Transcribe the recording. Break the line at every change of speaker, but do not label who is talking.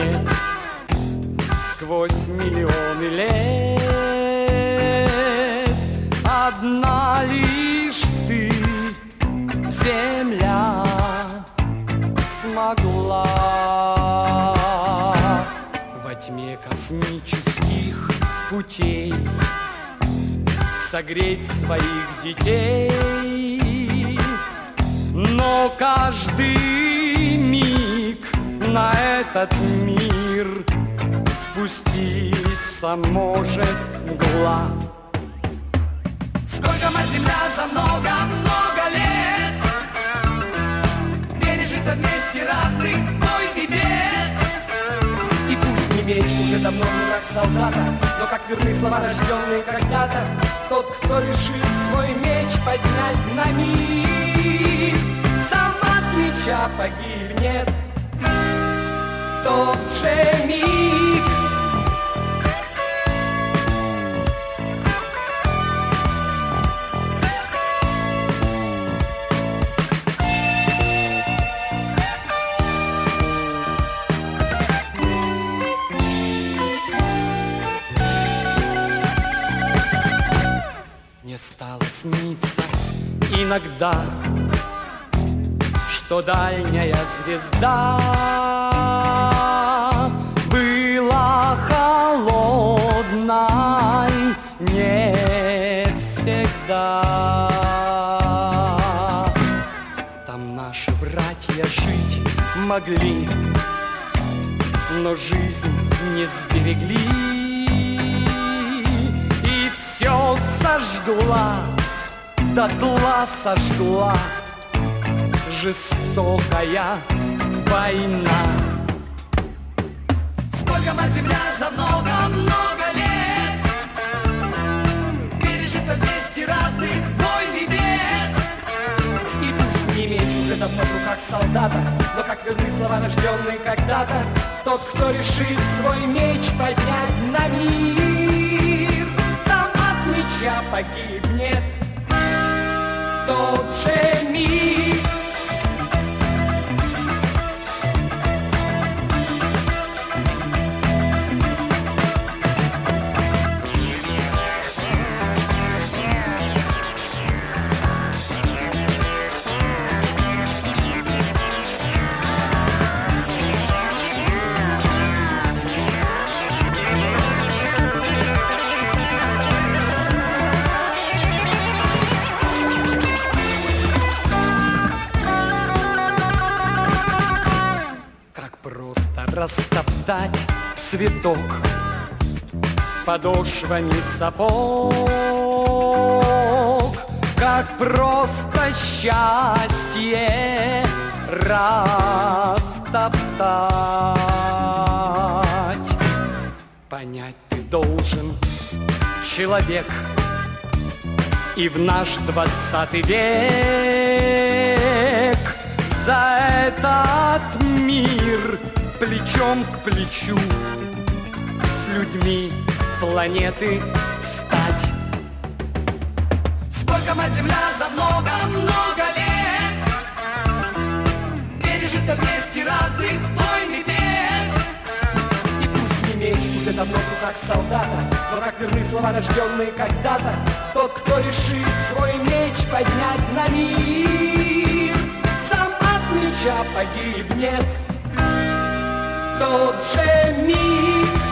нет. Сквозь миллионы лет одна лишь ты, земля, смогла во тьме космических путей согреть своих детей. Но каждый миг на этот мир спуститься может мгла.
Сколько мать-земля за много-много лет пережито вместе разных войн и бед.
И пусть не меч уже давно не как солдата, но как верны слова, рожденные когда-то. Тот, кто решит свой меч поднять на миг, сам от меча погибнет в тот же миг. Мне стало сниться иногда, что дальняя звезда была холодной не всегда. Там наши братья жить могли, но жизнь не сберегли. Все сожгла, дотла сожгла жестокая война.
Сколько мать-земля за много-много лет пережито вместе разных войн и бед.
И пусть не меч уже давно в руках солдата, но как верны слова, рожденные когда-то. Тот, кто решит свой меч поднять на мир, сам от меча погибнет в тот же миг. Растоптать цветок подошвами сапог, как просто счастье растоптать. Понять ты должен, человек, и в наш 20 век за этот мир плечом к плечу с людьми планеты встать.
Сколько мать-земля за много-много лет пережито вместе разных войн и бед.
И пусть не меч уже давно в руках солдата, но как верны слова, рожденные когда-то. Тот, кто решит свой меч поднять на мир, сам от меча погибнет в тот же миг.